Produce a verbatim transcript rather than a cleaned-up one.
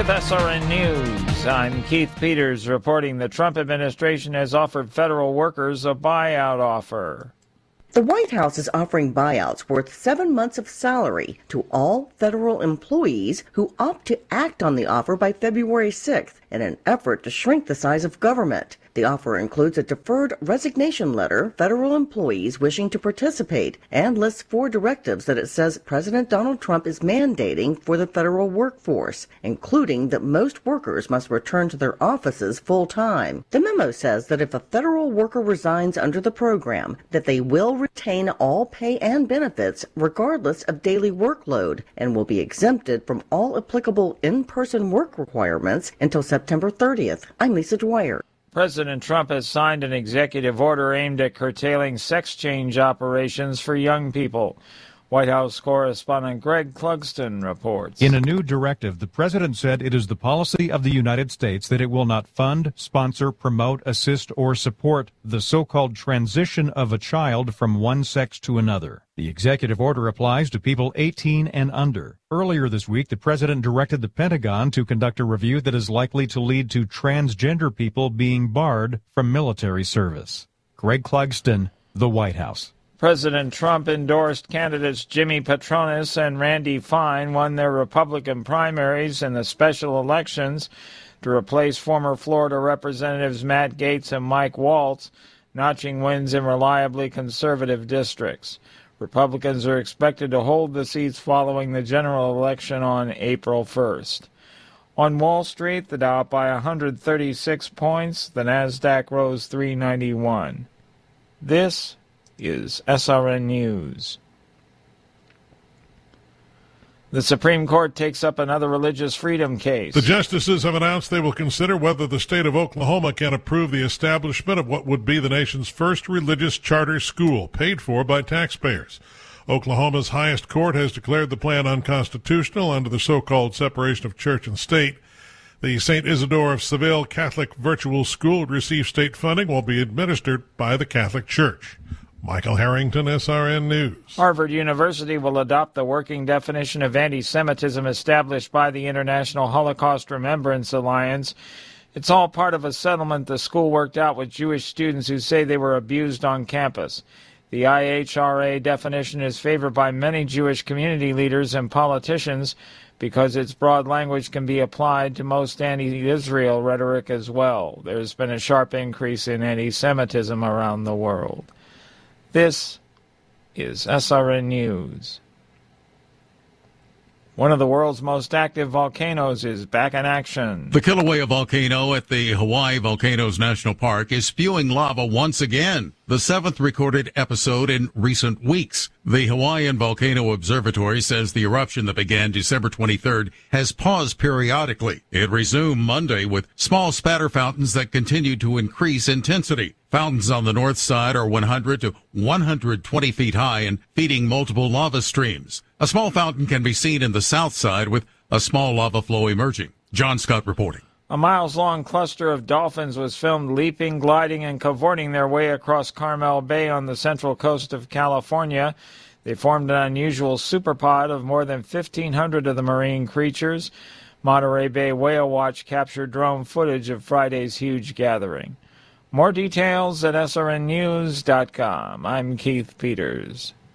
with S R N News. I'm Keith Peters reporting the Trump administration has offered federal workers a buyout offer. The White House is offering buyouts worth seven months of salary to all federal employees who opt to act on the offer by February sixth in an effort to shrink the size of government. The offer includes a deferred resignation letter federal employees wishing to participate and lists four directives that it says President Donald Trump is mandating for the federal workforce, including that most workers must return to their offices full-time. The memo says that if a federal worker resigns under the program, that they will retain all pay and benefits regardless of daily workload and will be exempted from all applicable in-person work requirements until September thirtieth. I'm Lisa Dwyer. President Trump has signed an executive order aimed at curtailing sex change operations for young people. White House correspondent Greg Clugston reports. In a new directive, the president said it is the policy of the United States that it will not fund, sponsor, promote, assist, or support the so-called transition of a child from one sex to another. The executive order applies to people eighteen and under. Earlier this week, the president directed the Pentagon to conduct a review that is likely to lead to transgender people being barred from military service. Greg Clugston, the White House. President Trump endorsed candidates Jimmy Patronis and Randy Fine won their Republican primaries in the special elections to replace former Florida Representatives Matt Gaetz and Mike Waltz, notching wins in reliably conservative districts. Republicans are expected to hold the seats following the general election on April first. On Wall Street, the Dow up by one hundred thirty-six points, the Nasdaq rose three ninety-one. This is S R N News. The Supreme Court takes up another religious freedom case. The justices have announced they will consider whether the state of Oklahoma can approve the establishment of what would be the nation's first religious charter school, paid for by taxpayers. Oklahoma's highest court has declared the plan unconstitutional under the so-called separation of church and state. The Saint Isidore of Seville Catholic Virtual School would receive state funding while be administered by the Catholic Church. Michael Harrington, S R N News. Harvard University will adopt the working definition of anti-Semitism established by the International Holocaust Remembrance Alliance. It's all part of a settlement the school worked out with Jewish students who say they were abused on campus. The I H R A definition is favored by many Jewish community leaders and politicians because its broad language can be applied to most anti-Israel rhetoric as well. There's been a sharp increase in anti-Semitism around the world. This is S R N News. One of the world's most active volcanoes is back in action. The Kilauea volcano at the Hawaii Volcanoes National Park is spewing lava once again, the seventh recorded episode in recent weeks. The Hawaiian Volcano Observatory says the eruption that began December twenty-third has paused periodically. It resumed Monday with small spatter fountains that continue to increase intensity. Fountains on the north side are one hundred to one hundred twenty feet high and feeding multiple lava streams. A small fountain can be seen in the south side with a small lava flow emerging. John Scott reporting. A miles-long cluster of dolphins was filmed leaping, gliding, and cavorting their way across Carmel Bay on the central coast of California. They formed an unusual superpod of more than fifteen hundred of the marine creatures. Monterey Bay Whale Watch captured drone footage of Friday's huge gathering. More details at S R N news dot com. I'm Keith Peters.